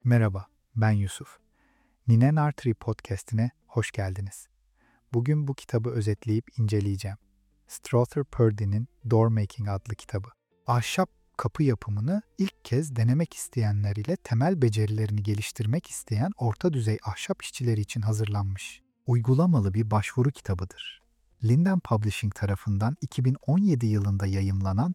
Merhaba, ben Yusuf. Ninen Artery Podcast'ine hoş geldiniz. Bugün bu kitabı özetleyip inceleyeceğim. Strother Purdy'nin Doormaking adlı kitabı. Ahşap kapı yapımını ilk kez denemek isteyenler ile temel becerilerini geliştirmek isteyen orta düzey ahşap işçileri için hazırlanmış. Uygulamalı bir başvuru kitabıdır. Linden Publishing tarafından 2017 yılında yayımlanan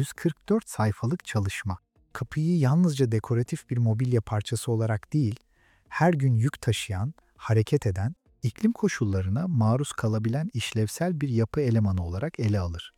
144 sayfalık çalışma. Kapıyı yalnızca dekoratif bir mobilya parçası olarak değil, her gün yük taşıyan, hareket eden, iklim koşullarına maruz kalabilen işlevsel bir yapı elemanı olarak ele alır.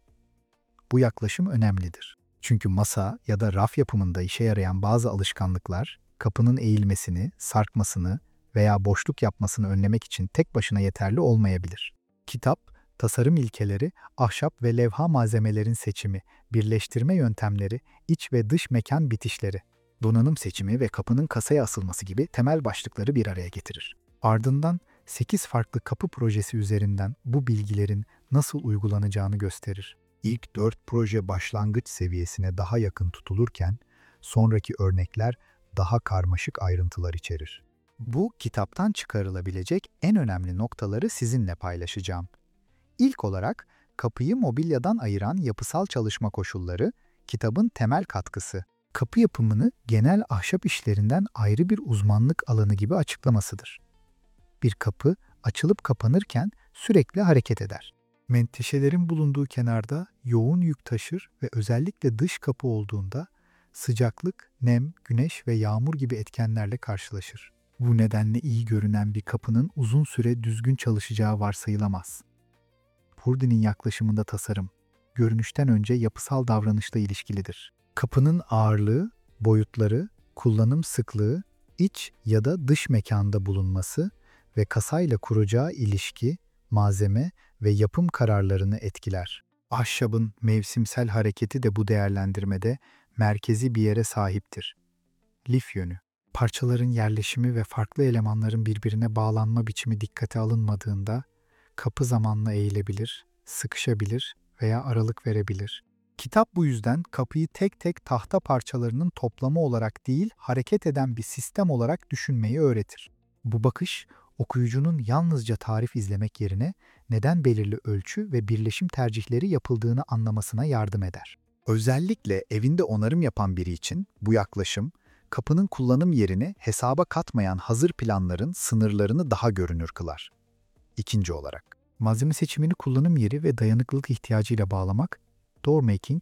Bu yaklaşım önemlidir. Çünkü masa ya da raf yapımında işe yarayan bazı alışkanlıklar, kapının eğilmesini, sarkmasını veya boşluk yapmasını önlemek için tek başına yeterli olmayabilir. Kitap, tasarım ilkeleri, ahşap ve levha malzemelerin seçimi, birleştirme yöntemleri, iç ve dış mekan bitişleri, donanım seçimi ve kapının kasaya asılması gibi temel başlıkları bir araya getirir. Ardından 8 farklı kapı projesi üzerinden bu bilgilerin nasıl uygulanacağını gösterir. İlk 4 proje başlangıç seviyesine daha yakın tutulurken, sonraki örnekler daha karmaşık ayrıntılar içerir. Bu kitaptan çıkarılabilecek en önemli noktaları sizinle paylaşacağım. İlk olarak kapıyı mobilyadan ayıran yapısal çalışma koşulları, kitabın temel katkısı. Kapı yapımını genel ahşap işlerinden ayrı bir uzmanlık alanı gibi açıklamasıdır. Bir kapı açılıp kapanırken sürekli hareket eder. Menteşelerin bulunduğu kenarda yoğun yük taşır ve özellikle dış kapı olduğunda sıcaklık, nem, güneş ve yağmur gibi etkenlerle karşılaşır. Bu nedenle iyi görünen bir kapının uzun süre düzgün çalışacağı varsayılamaz. Purdy'nin yaklaşımında tasarım, görünüşten önce yapısal davranışla ilişkilidir. Kapının ağırlığı, boyutları, kullanım sıklığı, iç ya da dış mekanda bulunması ve kasayla kuracağı ilişki, malzeme ve yapım kararlarını etkiler. Ahşabın mevsimsel hareketi de bu değerlendirmede merkezi bir yere sahiptir. Lif yönü. Parçaların yerleşimi ve farklı elemanların birbirine bağlanma biçimi dikkate alınmadığında, kapı zamanla eğilebilir, sıkışabilir veya aralık verebilir. Kitap bu yüzden kapıyı tek tek tahta parçalarının toplamı olarak değil, hareket eden bir sistem olarak düşünmeyi öğretir. Bu bakış, okuyucunun yalnızca tarif izlemek yerine neden belirli ölçü ve birleşim tercihleri yapıldığını anlamasına yardım eder. Özellikle evinde onarım yapan biri için bu yaklaşım, kapının kullanım yerini hesaba katmayan hazır planların sınırlarını daha görünür kılar. İkinci olarak, malzeme seçimini kullanım yeri ve dayanıklılık ihtiyacıyla bağlamak, doormaking,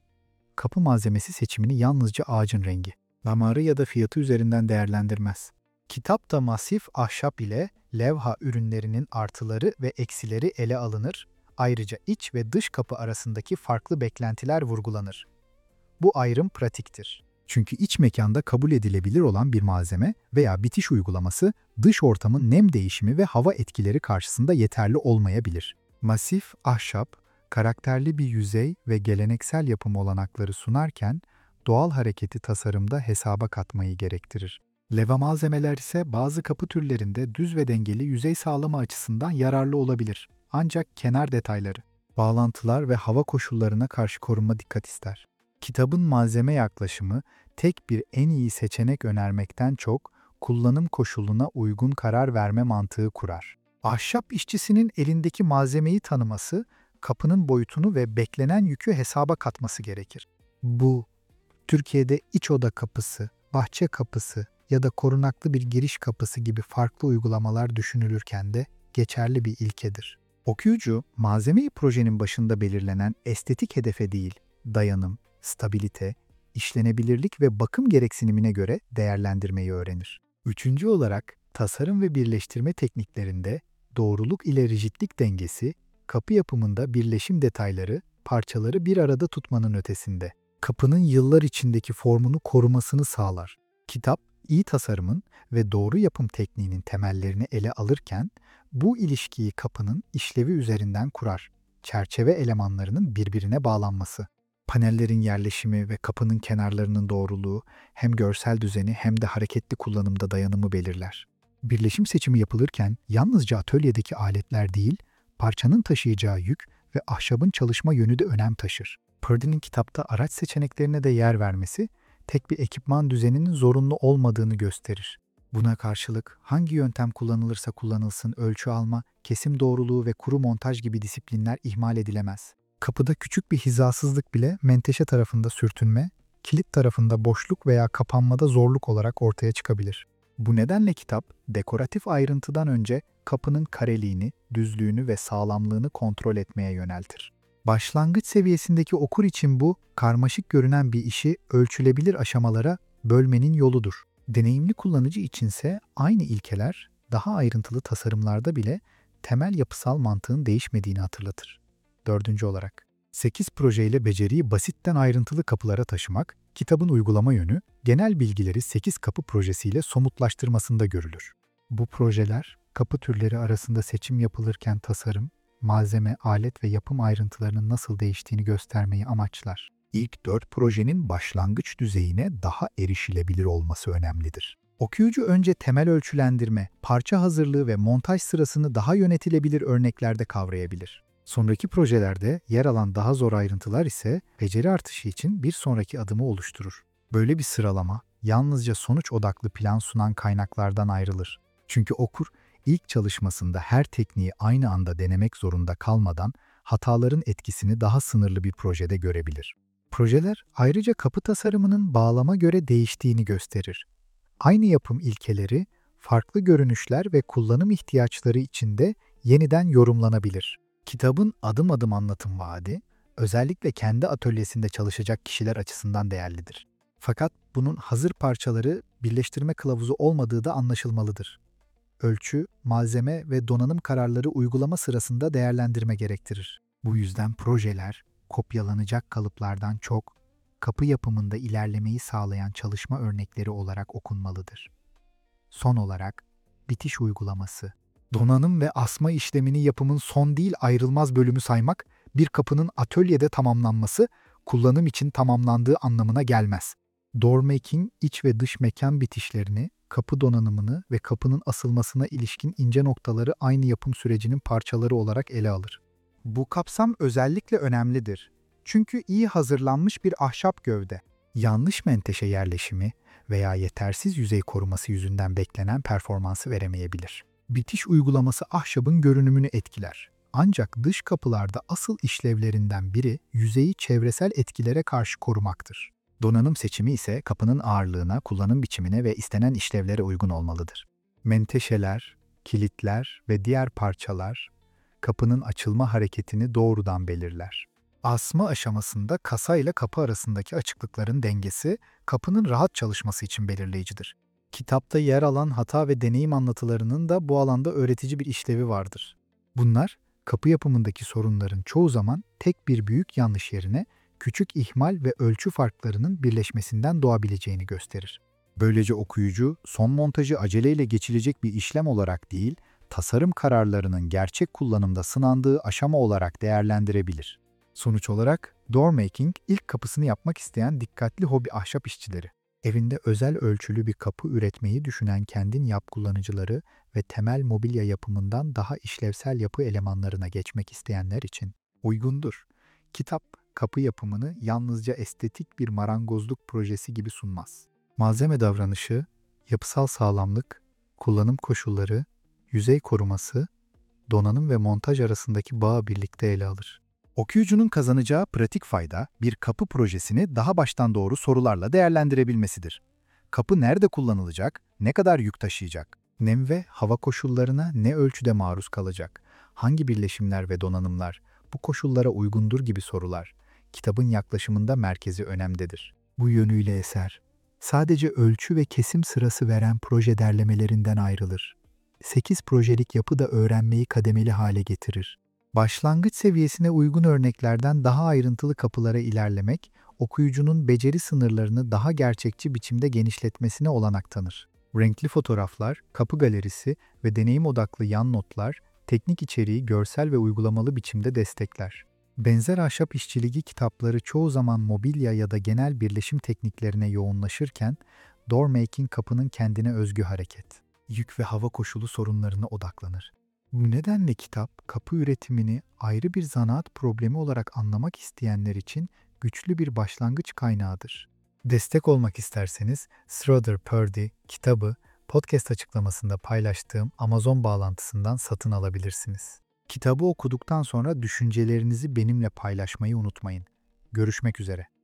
kapı malzemesi seçimini yalnızca ağacın rengi, damarı ya da fiyatı üzerinden değerlendirmez. Kitapta masif ahşap ile levha ürünlerinin artıları ve eksileri ele alınır, ayrıca iç ve dış kapı arasındaki farklı beklentiler vurgulanır. Bu ayrım pratiktir. Çünkü iç mekanda kabul edilebilir olan bir malzeme veya bitiş uygulaması dış ortamın nem değişimi ve hava etkileri karşısında yeterli olmayabilir. Masif ahşap, karakterli bir yüzey ve geleneksel yapım olanakları sunarken doğal hareketi tasarımda hesaba katmayı gerektirir. Leva malzemeler ise bazı kapı türlerinde düz ve dengeli yüzey sağlama açısından yararlı olabilir. Ancak kenar detayları, bağlantılar ve hava koşullarına karşı korunma dikkat ister. Kitabın malzeme yaklaşımı tek bir en iyi seçenek önermekten çok kullanım koşuluna uygun karar verme mantığı kurar. Ahşap işçisinin elindeki malzemeyi tanıması, kapının boyutunu ve beklenen yükü hesaba katması gerekir. Bu, Türkiye'de iç oda kapısı, bahçe kapısı ya da korunaklı bir giriş kapısı gibi farklı uygulamalar düşünülürken de geçerli bir ilkedir. Okuyucu, malzemeyi projenin başında belirlenen estetik hedefe değil, dayanım, stabilite, işlenebilirlik ve bakım gereksinimine göre değerlendirmeyi öğrenir. Üçüncü olarak, tasarım ve birleştirme tekniklerinde doğruluk ile rigidlik dengesi, kapı yapımında birleşim detayları, parçaları bir arada tutmanın ötesinde. Kapının yıllar içindeki formunu korumasını sağlar. Kitap, iyi tasarımın ve doğru yapım tekniğinin temellerini ele alırken, bu ilişkiyi kapının işlevi üzerinden kurar. Çerçeve elemanlarının birbirine bağlanması. Panellerin yerleşimi ve kapının kenarlarının doğruluğu hem görsel düzeni hem de hareketli kullanımda dayanımı belirler. Birleşim seçimi yapılırken yalnızca atölyedeki aletler değil, parçanın taşıyacağı yük ve ahşabın çalışma yönü de önem taşır. Purdy'nin kitapta araç seçeneklerine de yer vermesi, tek bir ekipman düzeninin zorunlu olmadığını gösterir. Buna karşılık hangi yöntem kullanılırsa kullanılsın ölçü alma, kesim doğruluğu ve kuru montaj gibi disiplinler ihmal edilemez. Kapıda küçük bir hizasızlık bile menteşe tarafında sürtünme, kilit tarafında boşluk veya kapanmada zorluk olarak ortaya çıkabilir. Bu nedenle kitap, dekoratif ayrıntıdan önce kapının kareliğini, düzlüğünü ve sağlamlığını kontrol etmeye yöneltir. Başlangıç seviyesindeki okur için bu, karmaşık görünen bir işi ölçülebilir aşamalara bölmenin yoludur. Deneyimli kullanıcı içinse aynı ilkeler, daha ayrıntılı tasarımlarda bile temel yapısal mantığın değişmediğini hatırlatır. Dördüncü olarak, 8 projeyle beceriyi basitten ayrıntılı kapılara taşımak, kitabın uygulama yönü, genel bilgileri 8 kapı projesiyle somutlaştırmasında görülür. Bu projeler, kapı türleri arasında seçim yapılırken tasarım, malzeme, alet ve yapım ayrıntılarının nasıl değiştiğini göstermeyi amaçlar. İlk 4 projenin başlangıç düzeyine daha erişilebilir olması önemlidir. Okuyucu önce temel ölçülendirme, parça hazırlığı ve montaj sırasını daha yönetilebilir örneklerde kavrayabilir. Sonraki projelerde yer alan daha zor ayrıntılar ise beceri artışı için bir sonraki adımı oluşturur. Böyle bir sıralama yalnızca sonuç odaklı plan sunan kaynaklardan ayrılır. Çünkü okur ilk çalışmasında her tekniği aynı anda denemek zorunda kalmadan hataların etkisini daha sınırlı bir projede görebilir. Projeler ayrıca kapı tasarımının bağlama göre değiştiğini gösterir. Aynı yapım ilkeleri farklı görünüşler ve kullanım ihtiyaçları içinde yeniden yorumlanabilir. Kitabın adım adım anlatım vaadi, özellikle kendi atölyesinde çalışacak kişiler açısından değerlidir. Fakat bunun hazır parçaları birleştirme kılavuzu olmadığı da anlaşılmalıdır. Ölçü, malzeme ve donanım kararları uygulama sırasında değerlendirme gerektirir. Bu yüzden projeler, kopyalanacak kalıplardan çok, kapı yapımında ilerlemeyi sağlayan çalışma örnekleri olarak okunmalıdır. Son olarak, bitiş uygulaması. Donanım ve asma işlemini yapımın son değil ayrılmaz bölümü saymak, bir kapının atölyede tamamlanması, kullanım için tamamlandığı anlamına gelmez. Doormaking, iç ve dış mekan bitişlerini, kapı donanımını ve kapının asılmasına ilişkin ince noktaları aynı yapım sürecinin parçaları olarak ele alır. Bu kapsam özellikle önemlidir. Çünkü iyi hazırlanmış bir ahşap gövde, yanlış menteşe yerleşimi veya yetersiz yüzey koruması yüzünden beklenen performansı veremeyebilir. Bitiş uygulaması ahşabın görünümünü etkiler. Ancak dış kapılarda asıl işlevlerinden biri yüzeyi çevresel etkilere karşı korumaktır. Donanım seçimi ise kapının ağırlığına, kullanım biçimine ve istenen işlevlere uygun olmalıdır. Menteşeler, kilitler ve diğer parçalar kapının açılma hareketini doğrudan belirler. Asma aşamasında kasa ile kapı arasındaki açıklıkların dengesi kapının rahat çalışması için belirleyicidir. Kitapta yer alan hata ve deneyim anlatılarının da bu alanda öğretici bir işlevi vardır. Bunlar, kapı yapımındaki sorunların çoğu zaman tek bir büyük yanlış yerine küçük ihmal ve ölçü farklarının birleşmesinden doğabileceğini gösterir. Böylece okuyucu, son montajı aceleyle geçilecek bir işlem olarak değil, tasarım kararlarının gerçek kullanımda sınandığı aşama olarak değerlendirebilir. Sonuç olarak, Doormaking ilk kapısını yapmak isteyen dikkatli hobi ahşap işçileri, evinde özel ölçülü bir kapı üretmeyi düşünen kendin yap kullanıcıları ve temel mobilya yapımından daha işlevsel yapı elemanlarına geçmek isteyenler için uygundur. Kitap, kapı yapımını yalnızca estetik bir marangozluk projesi gibi sunmaz. Malzeme davranışı, yapısal sağlamlık, kullanım koşulları, yüzey koruması, donanım ve montaj arasındaki bağı birlikte ele alır. Okuyucunun kazanacağı pratik fayda, bir kapı projesini daha baştan doğru sorularla değerlendirebilmesidir. Kapı nerede kullanılacak, ne kadar yük taşıyacak, nem ve hava koşullarına ne ölçüde maruz kalacak, hangi birleşimler ve donanımlar bu koşullara uygundur gibi sorular, kitabın yaklaşımında merkezi önemdedir. Bu yönüyle eser, sadece ölçü ve kesim sırası veren proje derlemelerinden ayrılır. 8 projelik yapı da öğrenmeyi kademeli hale getirir. Başlangıç seviyesine uygun örneklerden daha ayrıntılı kapılara ilerlemek, okuyucunun beceri sınırlarını daha gerçekçi biçimde genişletmesine olanak tanır. Renkli fotoğraflar, kapı galerisi ve deneyim odaklı yan notlar, teknik içeriği görsel ve uygulamalı biçimde destekler. Benzer ahşap işçiliği kitapları çoğu zaman mobilya ya da genel birleşim tekniklerine yoğunlaşırken, Doormaking kapının kendine özgü hareket, yük ve hava koşulu sorunlarına odaklanır. Bu nedenle kitap, kapı üretimini ayrı bir zanaat problemi olarak anlamak isteyenler için güçlü bir başlangıç kaynağıdır. Destek olmak isterseniz Strother Purdy kitabı podcast açıklamasında paylaştığım Amazon bağlantısından satın alabilirsiniz. Kitabı okuduktan sonra düşüncelerinizi benimle paylaşmayı unutmayın. Görüşmek üzere.